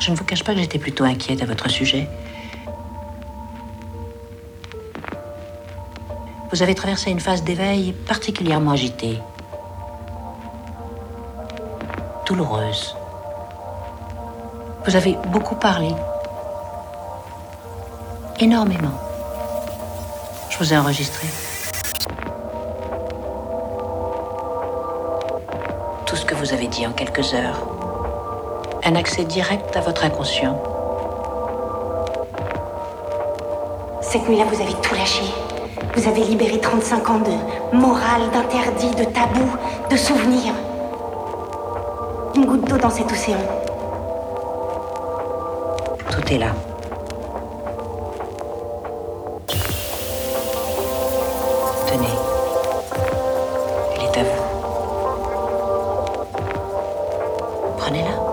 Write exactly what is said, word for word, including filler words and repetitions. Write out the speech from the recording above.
Je ne vous cache pas que j'étais plutôt inquiète à votre sujet. Vous avez traversé une phase d'éveil particulièrement agitée, douloureuse. Vous avez beaucoup parlé, énormément. Je vous ai enregistré. Tout ce que vous avez dit en quelques heures. Un accès direct à votre inconscient. Cette nuit-là, vous avez tout lâché. Vous avez libéré trente-cinq ans de morale, d'interdits, de tabous, de souvenirs. Une goutte d'eau dans cet océan. Tout est là. Tenez. Elle est à vous. Prenez-la.